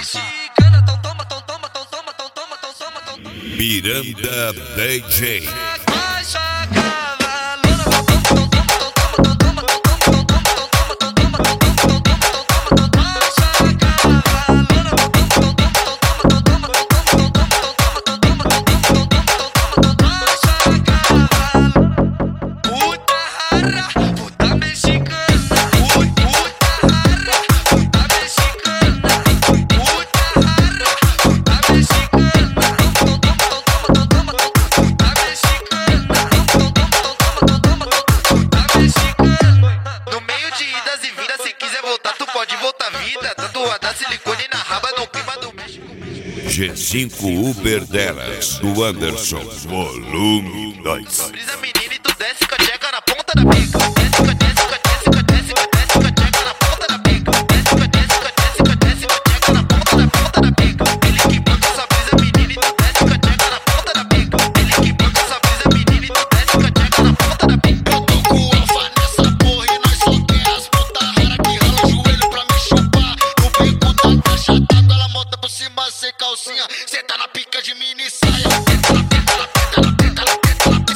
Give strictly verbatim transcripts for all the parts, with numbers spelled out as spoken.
mexicana, então toma, então toma, então toma, então toma, então toma, então toma. Miranda D J. Baixa a cavalona, então toma, então toma, então toma, então toma, então toma, então toma, então toma, então toma, então toma, então toma, então toma. Baixa a cavalona, então toma, então toma, então toma, então toma, então toma, então toma, então toma, então toma, então toma, então toma, então toma. Baixa a cavalona. Puta rara, puta mexicana. Puta rara, puta mexicana. Puta rara, puta mexicana. Então toma, então toma, então toma, então toma. Puta mexicana. Então toma, então toma, então toma, então toma. Puta mexicana. No meio de idas e vindas, se quiser voltar, tu pode voltar vida. Tatuada silicone na raba no clima do México. G cinco Uber delas, do Anderson, volume dois. Brisa menina e tu desce com a tcheca na ponta da pica. Desce com a desce com a desce com a desce com a desce com a tcheca na ponta da pica. Desce com a desce com a desce com a desce com a tcheca na ponta da ponta da pica. Ele que banca essa brisa menina e tu desce com a tcheca na ponta da pica. Ele que banca essa brisa menina e tu desce com a tcheca na ponta da pica. Eu tô com alfa nessa porra e nós só quer as puta rara que rala o joelho pra me chupar. No bico da caixa d'água ela monta por cima sem calcinha. Cê tá na pica de mini saia. Tenta na tenta na tenta na tenta na tenta na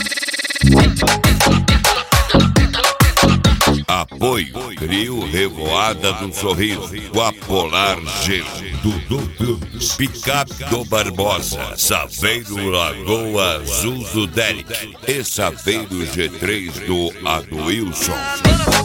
Apoio, Trio Revoada do Sorriso, Guapolar Gelo, Dudu Filmes, Picape do Barbosa, Saveiro Lagoa Azul do Derek e Saveiro G três do Aduilson.